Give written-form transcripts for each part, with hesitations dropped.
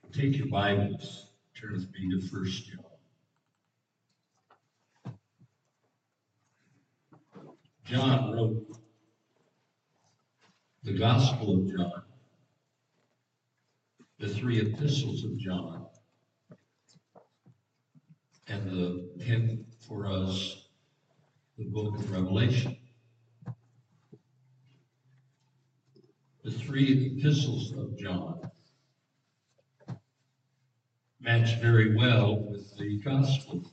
Take your Bibles, turn with me to 1 John. John wrote the Gospel of John, the three epistles of John, and the hymn for us, the book of Revelation. The three epistles of John match very well with the Gospel of John.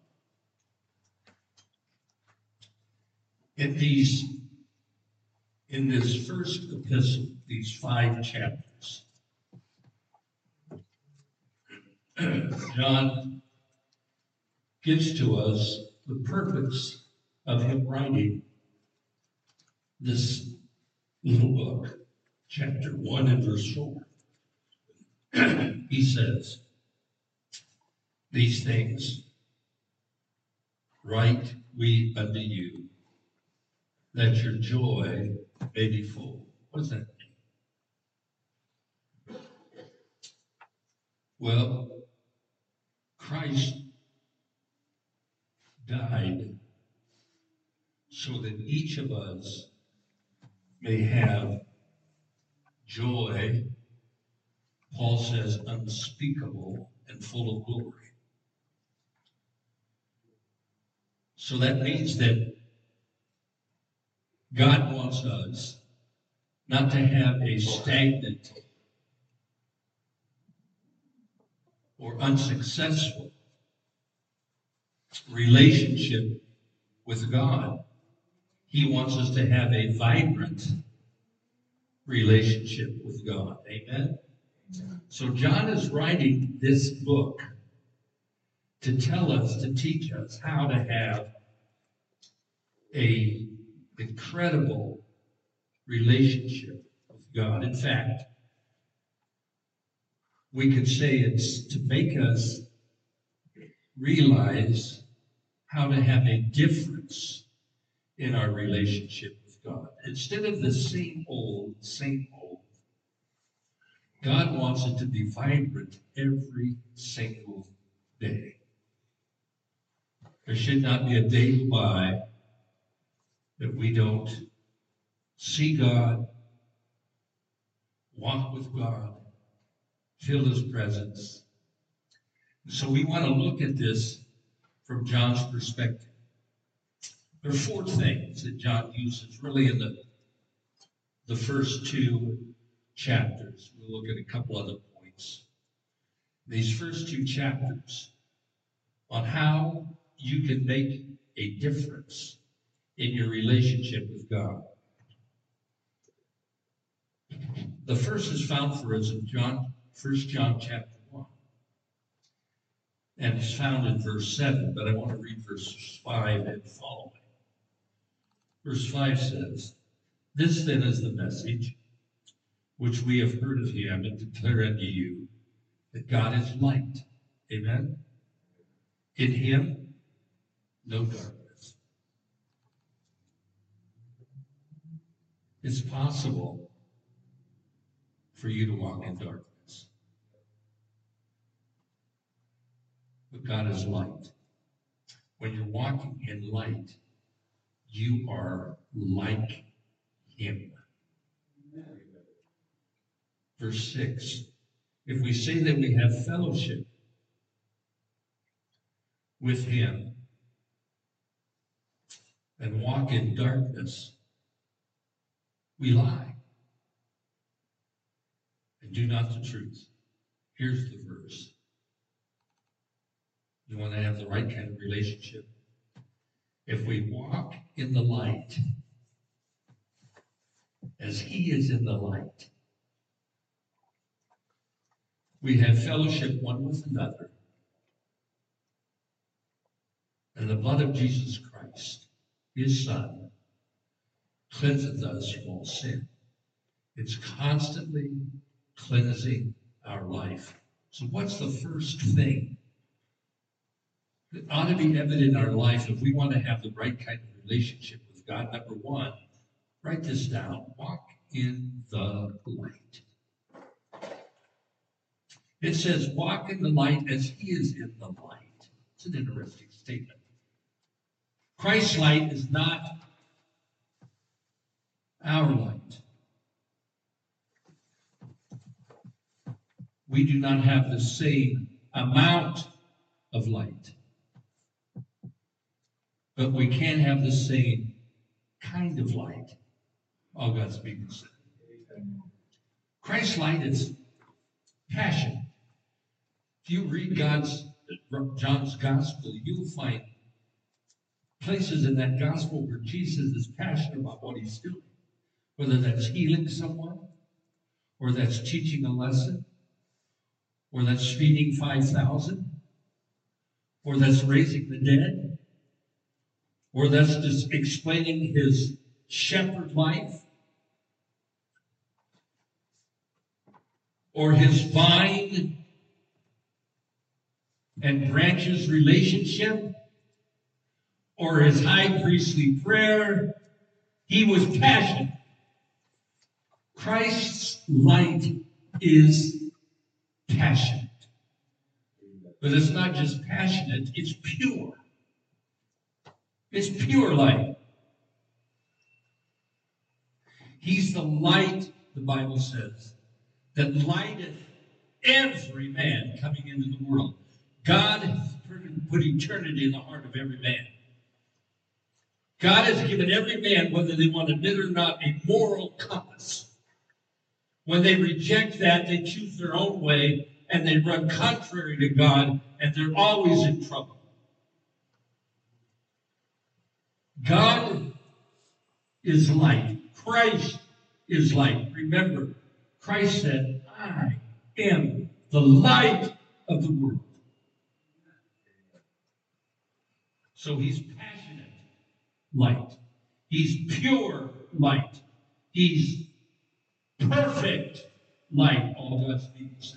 In this first epistle, these 5 chapters, John gives to us the purpose of him writing this little book, chapter 1 and verse 4. He says, "These things write we unto you, that your joy may be full." What does that mean? Well, Christ died so that each of us may have joy, Paul says, unspeakable and full of glory. So that means that God wants us not to have a stagnant or unsuccessful relationship with God. He wants us to have a vibrant relationship with God. Amen? So John is writing this book to tell us, to teach us how to have an incredible relationship with God. In fact, we could say it's to make us realize how to have a difference in our relationship with God. Instead of the same old, God wants it to be vibrant every single day. There should not be a day go by that we don't see God, walk with God, feel His presence. So we want to look at this from John's perspective. There are 4 things that John uses really in the first 2 chapters. We'll look at a couple other points. These first 2 chapters on how you can make a difference in your relationship with God. The first is found for us in 1 John chapter 1. And it's found in verse 7, but I want to read verses 5 and following. Verse 5 says, "This then is the message which we have heard of him and declare unto you, that God is light." Amen? In him, no darkness. It's possible for you to walk in darkness. But God is light. When you're walking in light, you are like him. Verse 6, "If we say that we have fellowship with him and walk in darkness, we lie and do not the truth." Here's the verse. You want to have the right kind of relationship? If we walk in the light as he is in the light, we have fellowship one with another, and the blood of Jesus Christ, his Son, cleanseth us from all sin. It's constantly cleansing our life. So what's the first thing that ought to be evident in our life if we want to have the right kind of relationship with God? Number 1, write this down. Walk in the light. It says, walk in the light as he is in the light. It's an interesting statement. Christ's light is not our light. We do not have the same amount of light, but we can have the same kind of light. All God's people said. Christ's light is passion. If you read John's gospel, you'll find places in that gospel where Jesus is passionate about what he's doing, whether that's healing someone, or that's teaching a lesson, or that's feeding 5,000, or that's raising the dead, or that's just explaining his shepherd life, or his vine and branches relationship, or his high priestly prayer. He was passionate. Christ's light is passionate. But it's not just passionate, it's pure. It's pure light. He's the light, the Bible says, that lighteth every man coming into the world. God has put eternity in the heart of every man. God has given every man, whether they want to admit or not, a moral compass. When they reject that, they choose their own way, and they run contrary to God, and they're always in trouble. God is light. Christ is light. Remember, Christ said, I am the light of the world. So he's passionate light. He's pure light. He's perfect light, all God's people say.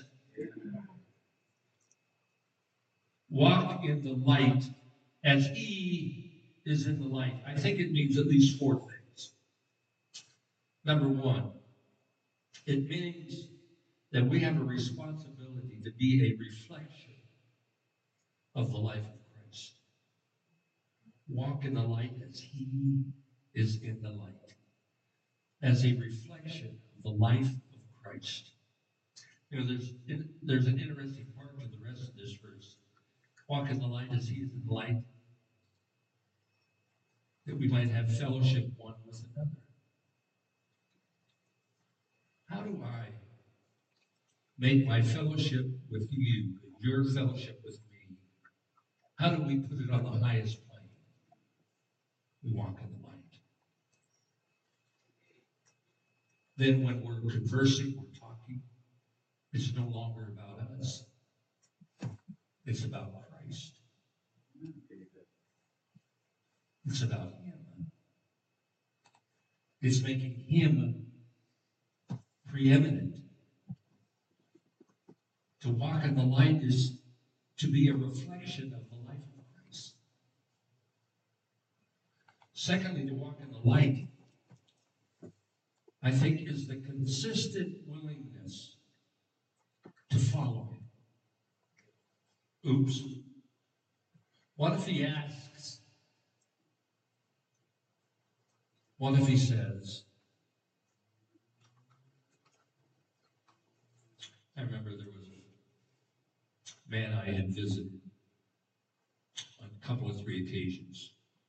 Walk in the light as he is in the light. I think it means at least four things. Number one, it means that we have a responsibility to be a reflection of the life of Christ. Walk in the light as he is in the light, as a reflection of the life of Christ. You know, there's an interesting part to the rest of this verse. Walk in the light as he is in the light, that we might have fellowship one with another. How do I make my fellowship with you, your fellowship with me? How do we put it on the highest plane? We walk in the light. Then when we're conversing, we're talking, it's no longer about us. It's about Christ. It's about him. It's making him preeminent. To walk in the light is to be a reflection of the life of Christ. Secondly, to walk in the light, I think, is the consistent willingness to follow him. Oops. What if he asks? What if he says? I remember there was a man I had visited on a couple of three occasions.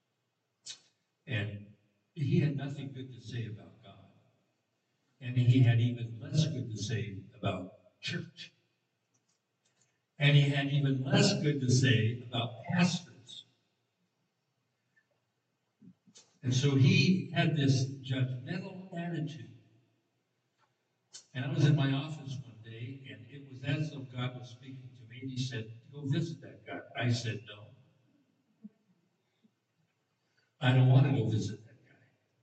And he had nothing good to say about God. And he had even less good to say about church. And he had even less good to say about pastors. And so he had this judgmental attitude. And I was in my office one day, and it was as though God was speaking to me, and he said, go visit that guy. I said, no. I don't want to go visit that guy.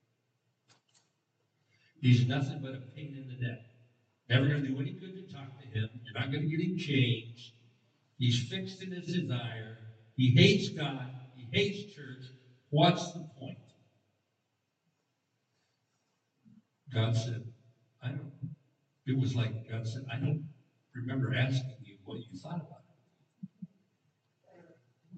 He's nothing but a pain in the neck. Never going to do any good to talk to him. You're not going to get him changed. He's fixed in his desire. He hates God. He hates church. What's the point? God said, I don't. It was like God said, I don't remember asking you thought about it.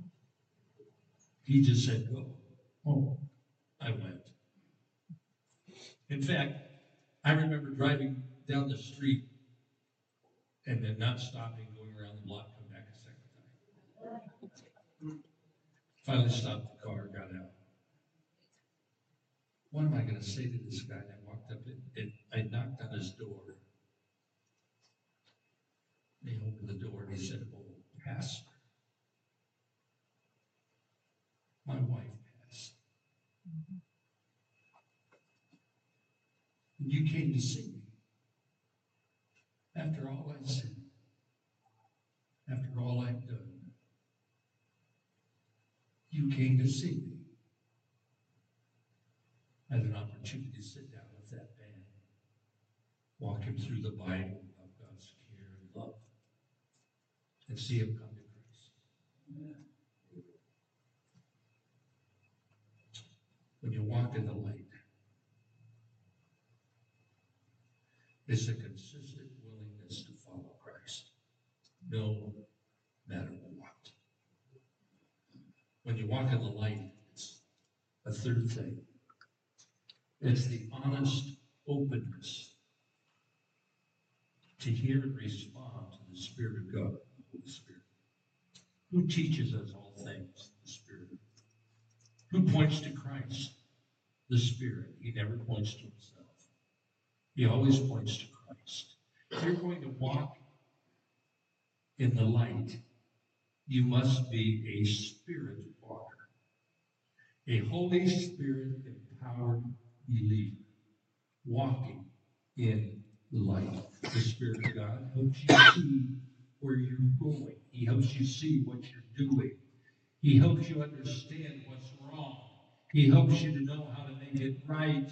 He just said, go. Oh, I went. In fact, I remember driving down the street and then not stopping, going around the block, come back a second time. Finally stopped the car, got out. What am I going to say to this guy? And I walked up and I knocked on his door. And he opened the door and he said, oh, Pastor, my wife passed. And you came to see me. After all I said, after all I've done, you came to see me. I had an opportunity to sit down with that man, walk him through the Bible of God's care and love, and see him come to Christ. When you walk in the light, it's a consistent willingness to follow Christ, no matter what. When you walk in the light, it's a third thing. It's the honest openness to hear and respond to the Spirit of God, the Holy Spirit. Who teaches us all things? The Spirit. Who points to Christ? The Spirit. He never points to himself. He always points to Christ. If you're going to walk in the light, you must be a Spirit walker, a Holy Spirit empowered believer, walking in the light. The Spirit of God helps you see where you're going. He helps you see what you're doing. He helps you understand what's wrong. He helps you to know how to make it right.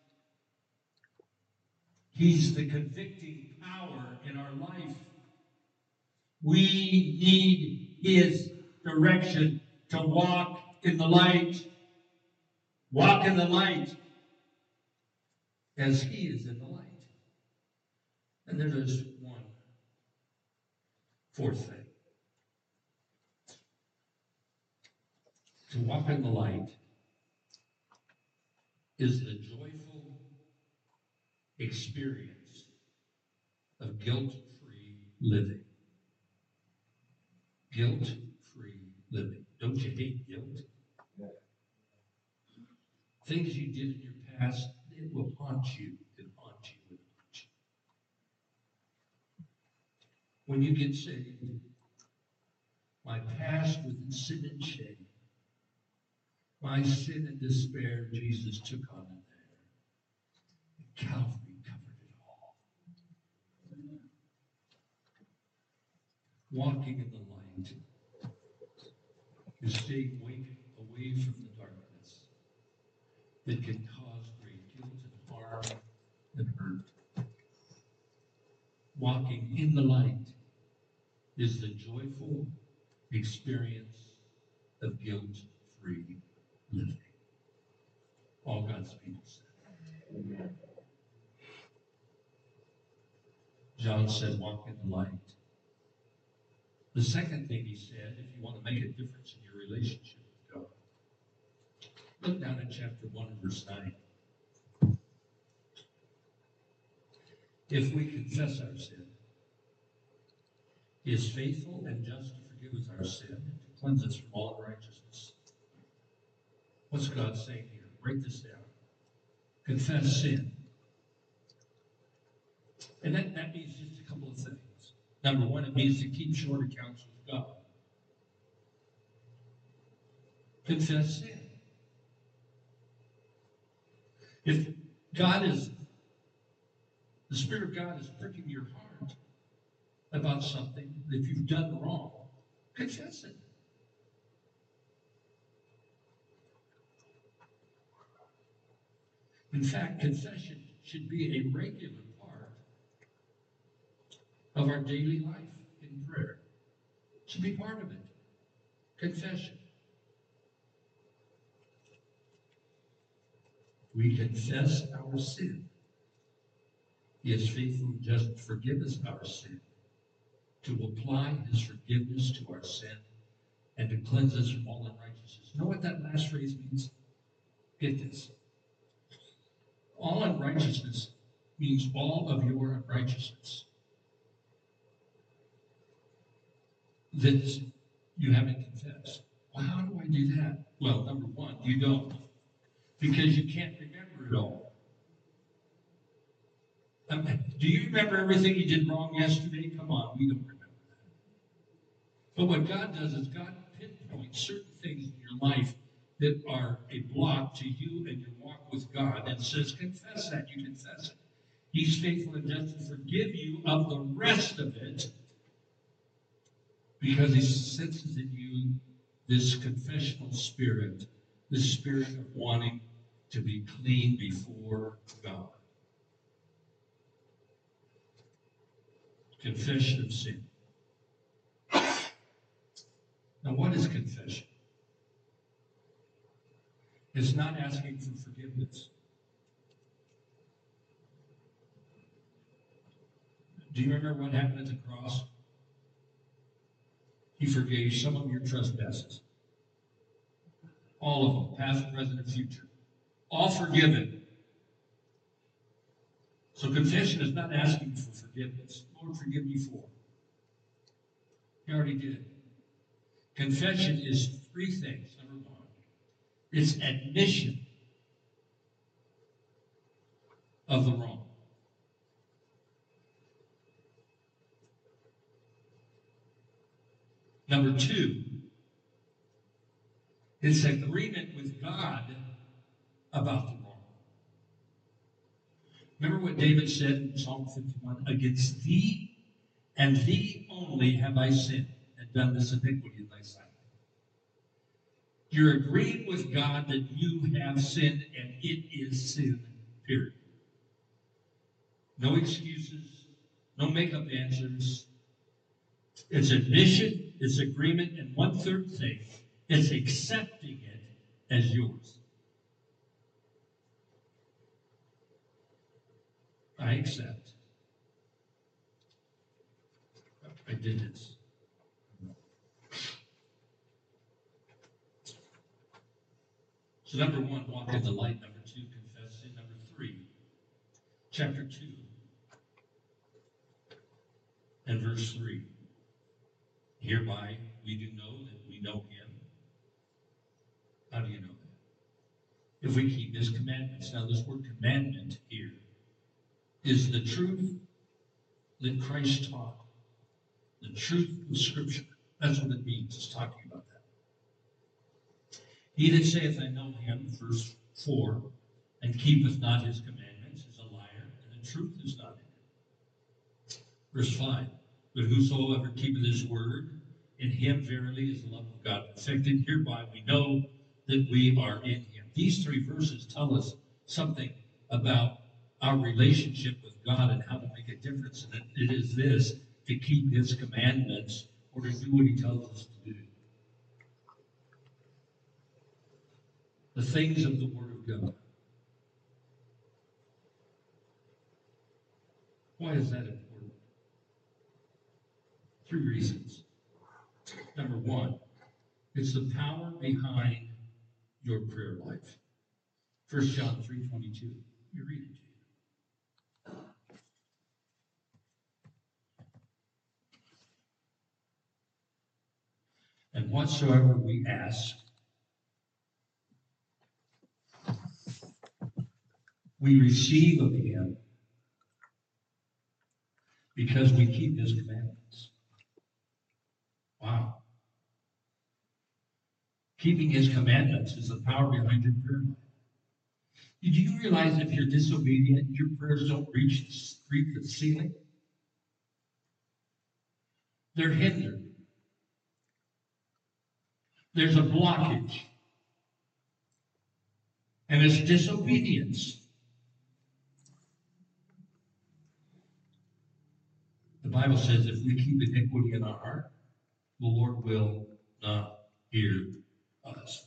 He's the convicting power in our life. We need his direction to walk in the light. Walk in the light as he is in the light. And then there's one fourth thing. To walk in the light is the joyful experience of guilt-free living. Guilt-free living. Don't you hate guilt? Things you did in your past, it will haunt you and haunt you and haunt you. When you get saved, my past with its sin and shame, my sin and despair, Jesus took on it there. Calvary covered it all. Walking in the light is staying away from the darkness that can cause great guilt and harm and hurt. Walking in the light is the joyful experience of guilt-free living. All God's people said. Amen. John said, walk in the light. The second thing he said, if you want to make a difference in your relationship with God, look down at chapter 1 and verse 9. If we confess our sin, he is faithful and just to forgive us our sin and to cleanse us from all unrighteousness. What's God saying here? Break this down. Confess sin. And that means just a couple of things. Number one, it means to keep short accounts with God. Confess sin. If the Spirit of God is pricking your heart about something that you've done wrong, confess it. In fact, confession should be a regular part of our daily life in prayer. It should be part of it. Confession. We confess our sin. He is faithful and just to forgive us our sin to apply his forgiveness to our sin and to cleanse us from all unrighteousness. You know what that last phrase means? Get this. All unrighteousness means all of your unrighteousness that you haven't confessed. Well, how do I do that? Well, number one, you don't. Because you can't remember it all. Do you remember everything you did wrong yesterday? Come on, we don't remember that. But what God does is God pinpoints certain things in your life that are a block to you and your walk with God and says, confess that. You confess it. He's faithful and just to forgive you of the rest of it because he senses in you this confessional spirit, this spirit of wanting to be clean before God. Confession of sin. Now, what is confession? It's not asking for forgiveness. Do you remember what happened at the cross? He forgave some of your trespasses. All of them, past, present, and future. All forgiven. So confession is not asking for forgiveness. Lord, forgive me for. He already did. Confession is three things. Number one, it's admission of the wrong. Number two, it's agreement with God about the wrong. Remember what David said in Psalm 51? Against thee and thee only have I sinned and done this iniquity in thy sight. You're agreeing with God that you have sinned and it is sin, period. No excuses, no make-up answers. It's admission, it's agreement, and one third thing, it's accepting it as yours. I accept. I did this. So number one, walk in the light. Number two, confess sin. Number three, chapter 2 and verse 3. Hereby we do know that we know him. How do you know that? If we keep his commandments. Now this word commandment here is the truth that Christ taught. The truth of Scripture. That's what it means. It's talking about that. He that saith, I know him, verse 4, and keepeth not his commandments is a liar, and the truth is not in him. Verse 5, but whosoever keepeth his word, in him verily is the love of God perfected. Hereby we know that we are in him. These three verses tell us something about our relationship with God and how to make a difference. And it is this, to keep his commandments or to do what he tells us to do. The things of the Word of God. Why is that important? 3 reasons. Number one, it's the power behind your prayer life. 1 John 3:22. Let me read it to you. And whatsoever we ask, we receive of him because we keep his commandments. Wow. Keeping his commandments is the power behind your prayer life. Did you realize if you're disobedient, your prayers don't reach the ceiling? They're hindered. There's a blockage. And it's disobedience. The Bible says if we keep iniquity in our heart, the Lord will not hear us.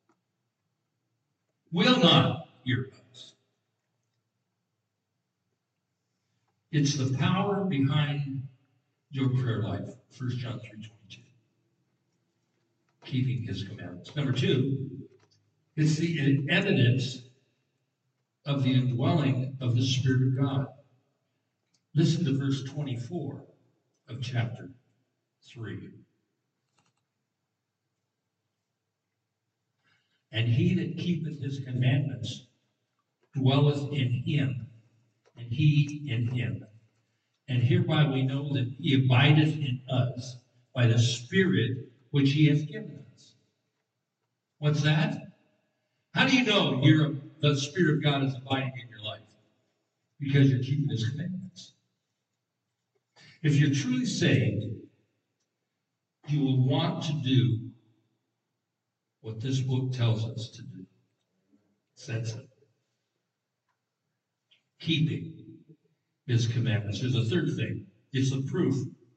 Will not hear us. It's the power behind your prayer life. 1 John 3:22. Keeping his commandments. Number two, it's the evidence of the indwelling of the Spirit of God. Listen to verse 24 of chapter 3. And he that keepeth his commandments dwelleth in him, and he in him. And hereby we know that he abideth in us by the Spirit which he hath given us. What's that? How do you know the Spirit of God is abiding in your life? Because you're keeping his commandments. If you're truly saved, you will want to do what this book tells us to do. That's it. Keeping his commandments. There's a third thing. It's the proof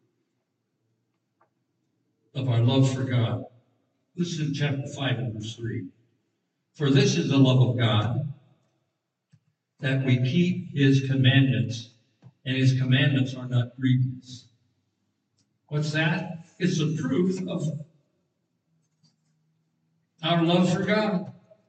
of our love for God. Listen to chapter 5 and verse 3. For this is the love of God, that we keep his commandments, and his commandments are not grievous. What's that? It's the proof of our love for God.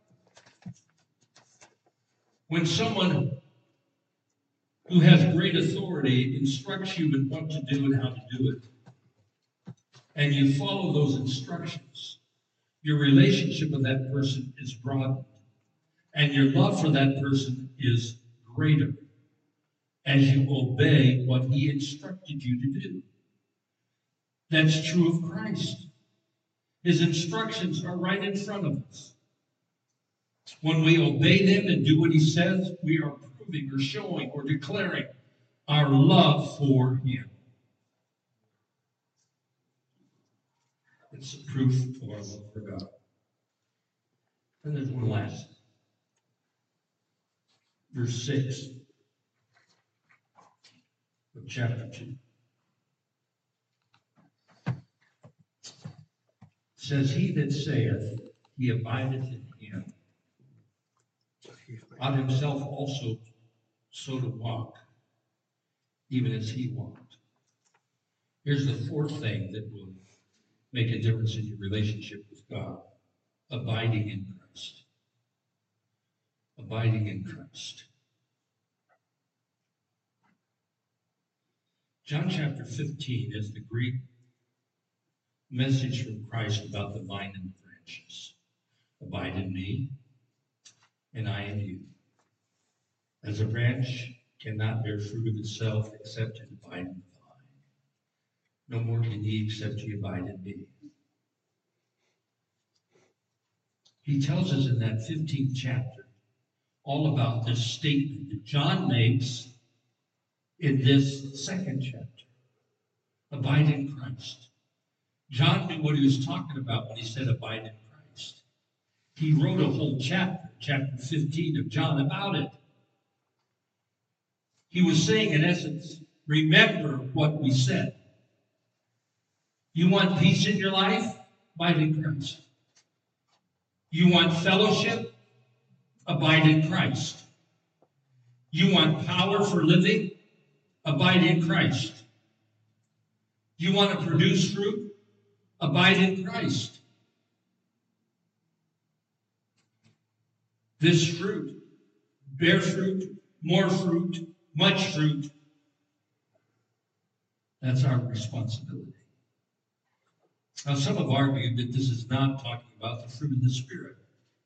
When someone who has great authority instructs you in what to do and how to do it, and you follow those instructions, your relationship with that person is broadened, and your love for that person is greater as you obey what he instructed you to do. That's true of Christ. His instructions are right in front of us. When we obey them and do what he says, we are proving or showing or declaring our love for him. It's the proof of our love for God. And there's one last. Verse 6 of chapter 2. Says, he that saith he abideth in him, ought himself also so to walk, even as he walked. Here's the fourth thing that will make a difference in your relationship with God. Abiding in Christ. Abiding in Christ. John chapter 15 is the Greek message from Christ about the vine and the branches. Abide in me, and I in you. As a branch cannot bear fruit of itself except it abide in the vine, no more can ye except ye abide in me. He tells us in that 15th chapter all about this statement that John makes in this second chapter. Abide in Christ. John knew what he was talking about when he said abide in Christ. He wrote a whole chapter, chapter 15 of John, about it. He was saying, in essence, remember what we said. You want peace in your life? Abide in Christ. You want fellowship? Abide in Christ. You want power for living? Abide in Christ. You want to produce fruit? Abide in Christ. This fruit, bear fruit, more fruit, much fruit, that's our responsibility. Now, some have argued that this is not talking about the fruit of the Spirit.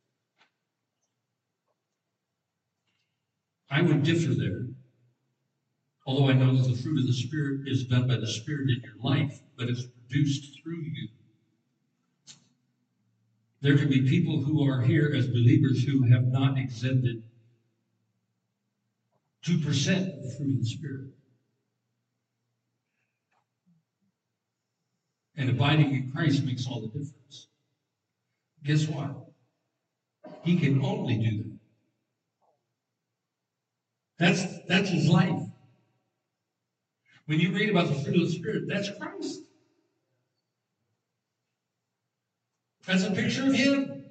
I would differ there, although I know that the fruit of the Spirit is done by the Spirit in your life, but it's produced through you. There can be people who are here as believers who have not exhibited 2% of the fruit of the Spirit. And abiding in Christ makes all the difference. Guess what? He can only do that. That's his life. When you read about the fruit of the Spirit, that's Christ. That's a picture of him.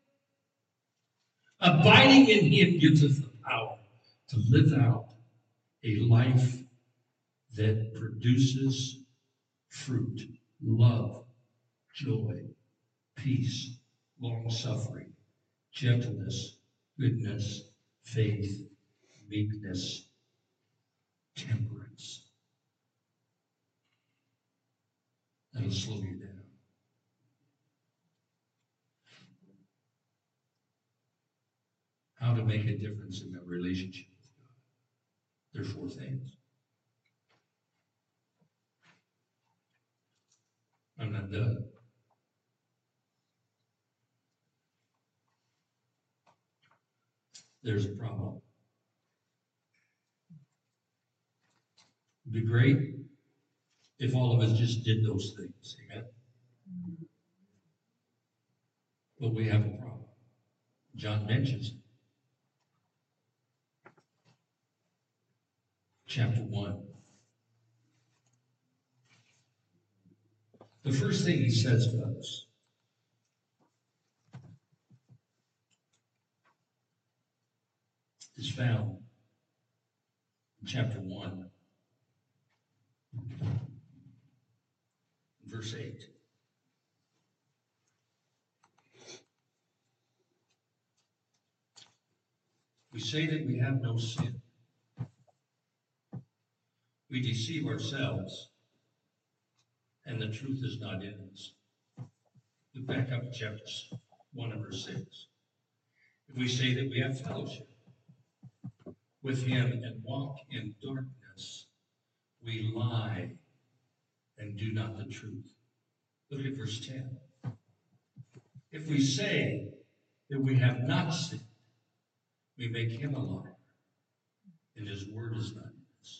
Abiding in him gives us the power to live out a life that produces fruit, love, joy, peace, long-suffering, gentleness, goodness, faith, meekness, temperance. That'll slow you down. How to make a difference in a relationship with God. There are 4 things. I'm not done. There's a problem. It'd be great if all of us just did those things. Amen? But we have a problem. John mentions it. Chapter 1. The first thing he says to us is found in chapter 1, verse 8. We say that we have no sin. We deceive ourselves, and the truth is not in us. Look back up to chapter 1 and verse 6. If we say that we have fellowship with him and walk in darkness, we lie and do not the truth. Look at verse 10. If we say that we have not sinned, we make him a liar, and his word is not in us.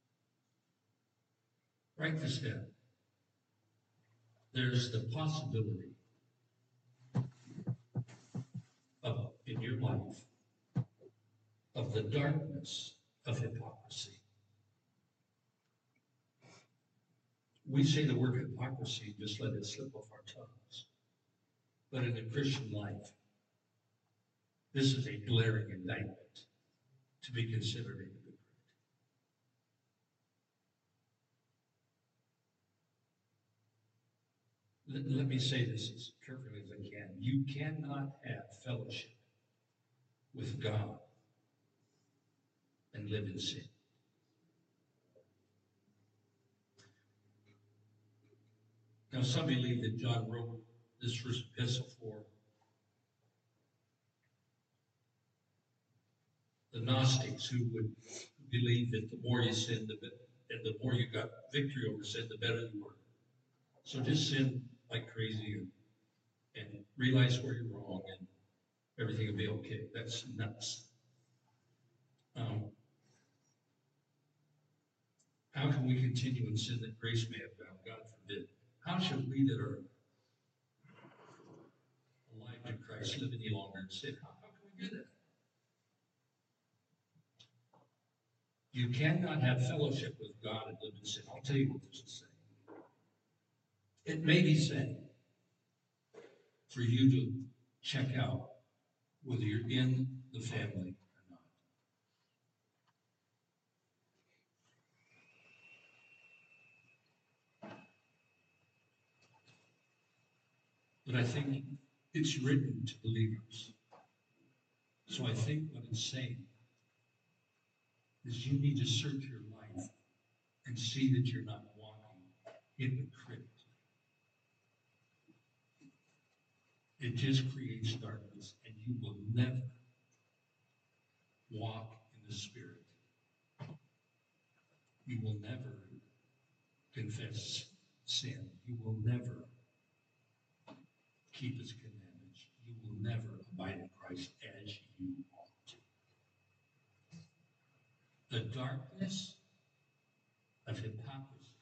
Write this down. There's the possibility of, in your life, of the darkness of hypocrisy. We say the word hypocrisy, just let it slip off our tongues. But in the Christian life, this is a glaring indictment to be considered a hypocrite. Let me say this as carefully as I can. You cannot have fellowship with God and live in sin. Now, some believe that John wrote this first epistle for the Gnostics, who would believe that the more you sinned, and the more you got victory over sin, the better you were. So just sin like crazy and realize where you're wrong, and everything will be okay. That's nuts. How can we continue in sin that grace may abound? God forbid. How should we that are alive to Christ live any longer in sin? How can we do that? You cannot have fellowship with God and live in sin. I'll tell you what this is saying. It may be saying for you to check out whether you're in the family or not. But I think it's written to believers. So I think what it's saying is you need to search your life and see that you're not walking hypocritically. It just creates darkness, and you will never walk in the Spirit. You will never confess sin. You will never keep his commandments. You will never abide in Christ as you ought to. The darkness of hypocrisy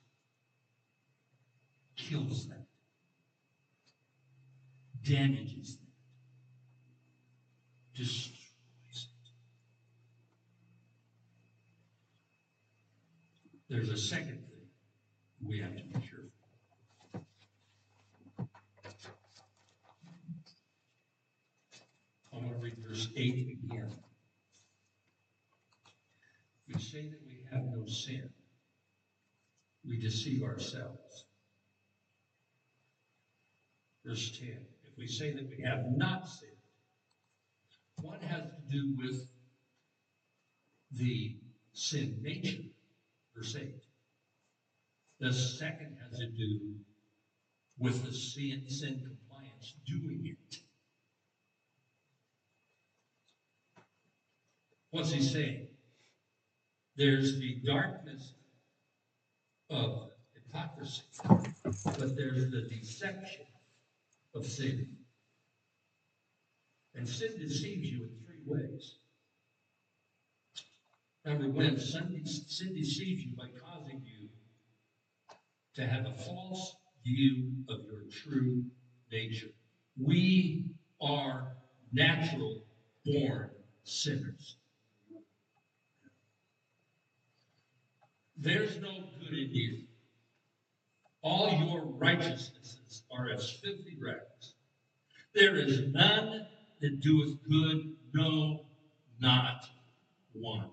kills that, damages that, destroys it. There's a second thing we have to be careful. I want to read verse 8 again. We say that we have no sin. We deceive ourselves, verse 10. If we say that we have not sinned, one has to do with the sin nature, verse 8. The second has to do with the sin compliance, doing it. What's he saying? There's the darkness of hypocrisy, but there's the deception of sin. And sin deceives you in three ways. Number one, sin deceives you by causing you to have a false view of your true nature. We are natural born sinners. There's no good in you. All your righteousnesses are as filthy rags. There is none that doeth good, no, not one.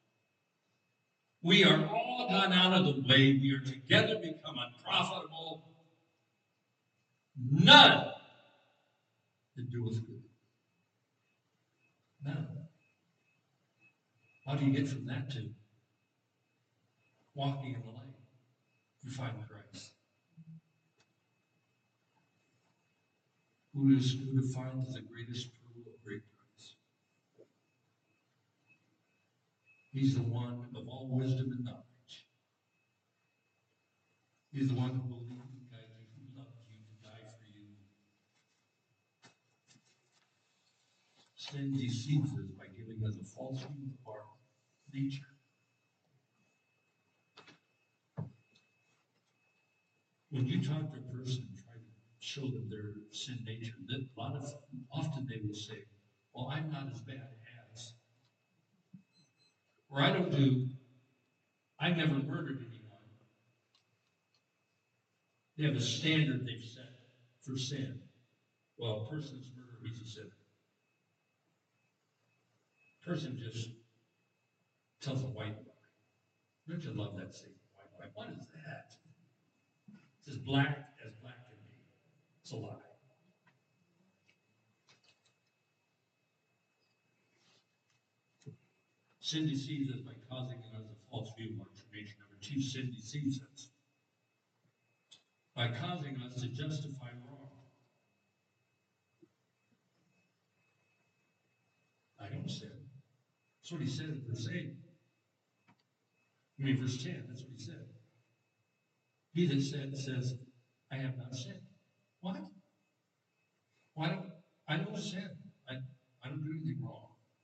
We are all gone out of the way. We are together become unprofitable. None that doeth good. None. How do you get from that to walking in the light? You find Christ. Who defines the greatest pearl of great price? He's the one of all wisdom and knowledge. He's the one who believed in God, who loved you to die for you. Sin deceives us by giving us a false view of our nature. When you talk to a person and try to show them their sin nature, that often they will say, well, I'm not as bad as. Or I've never murdered anyone. They have a standard they've set for sin. Well, a person's murdered, he's a sinner. Person just tells a white lie. Don't you love that saying, white lie? What is that? It's as black can be. It's a lie. Sin deceives us by causing us a false view of our true nature. Number two, sin deceives us by causing us to justify wrong. I don't sin. That's what he said in verse 8. Verse 10, that's what he said. He that says, I have not sinned. What? I don't sin. I don't do anything wrong.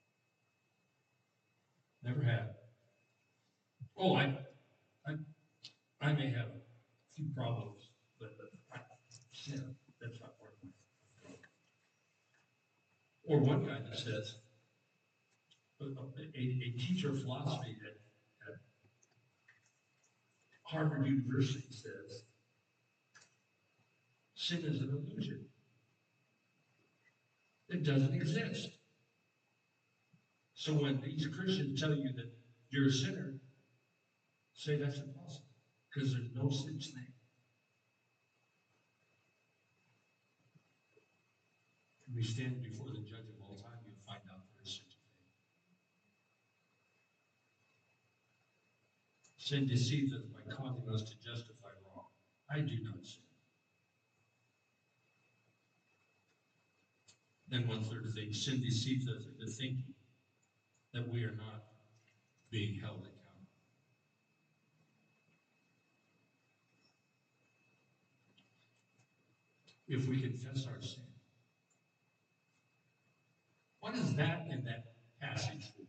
Never have. Oh, I may have a few problems, but sin, that's not part of my problem. Or one guy that says, a teacher of philosophy at Harvard University says, sin is an illusion. It doesn't exist. So when these Christians tell you that you're a sinner, say that's impossible, because there's no such thing. When we stand before the judge of all time, you'll find out there is such a thing. Sin deceives us by causing us to justify wrong. I do not sin. Then one third thing, sin deceives us into thinking that we are not being held accountable. If we confess our sin, what is that in that passage for?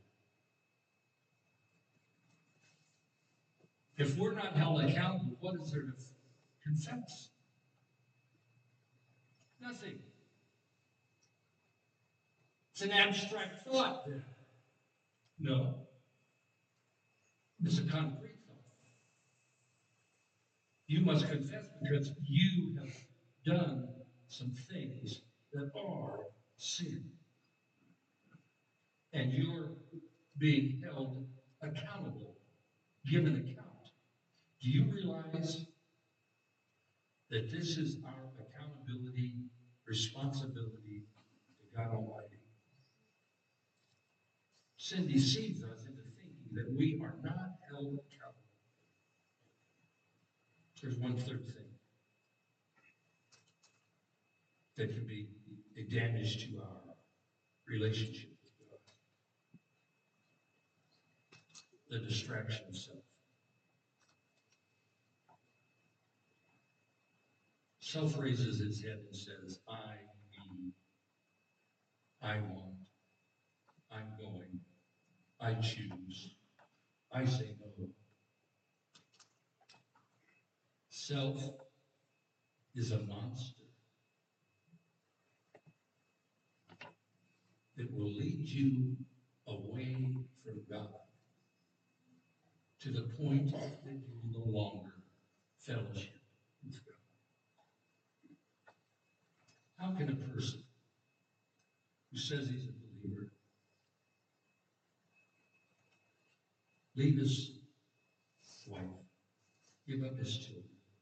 If we're not held accountable, what is there to confess? Nothing. It's an abstract thought then. No. It's a concrete thought. You must confess because you have done some things that are sin. And you're being held accountable, given account. Do you realize that this is our accountability responsibility to God Almighty. Sin deceives us into thinking that we are not held accountable. There's one third thing that can be a damage to our relationship with God. The distraction of self. Self raises its head and says, I, me, I want, I'm going, I choose, I say no. Self is a monster that will lead you away from God to the point that you will no longer fellowship with God. How can a person who says he's a believer leave his wife, give up his children,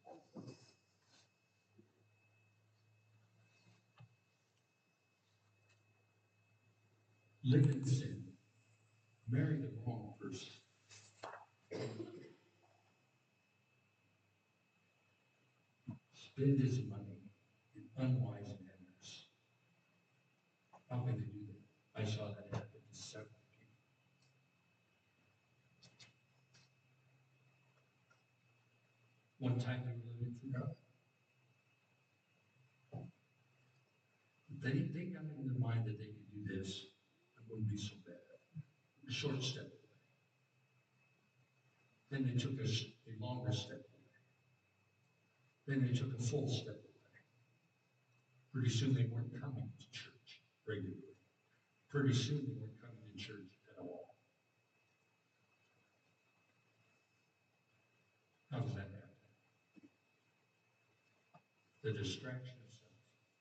live in sin, marry the wrong person, spend his money in unwise manners? How can they do that? I saw that happen to several people. One time they were living for God. They got in their mind that they could do this. It wouldn't be so bad. A short step away. Then they took a longer step away. Then they took a full step away. Pretty soon they weren't coming to church regularly. Pretty soon they weren't coming to church at all. How does that happen? The distraction of self.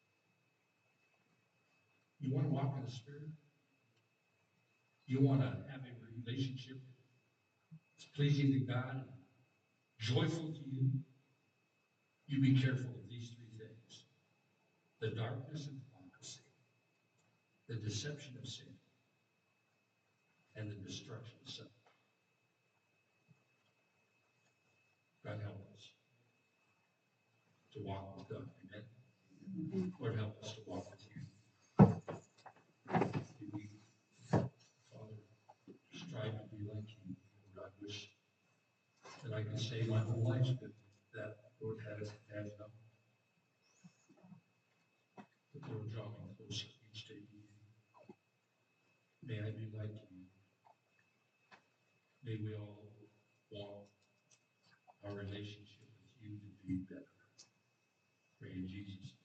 You want to walk in the Spirit? You want to have a relationship that's pleasing to God and joyful to you? You be careful of these three things: the darkness of hypocrisy, the deception of sin, and the destruction of self. God help us to walk with God. Amen. Lord, help us to walk with you. We, Father, strive to be like you. Lord, I wish that I could say my whole life that Lord has done. But Lord, draw me closer each day to you. May I be like you. May we all want our relationship with you to be better. Pray in Jesus' name.